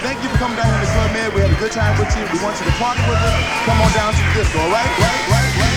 Thank you for coming down here to Club Med. We had a good time with you. We want you to party with us. Come on down to the disco, all right? Right?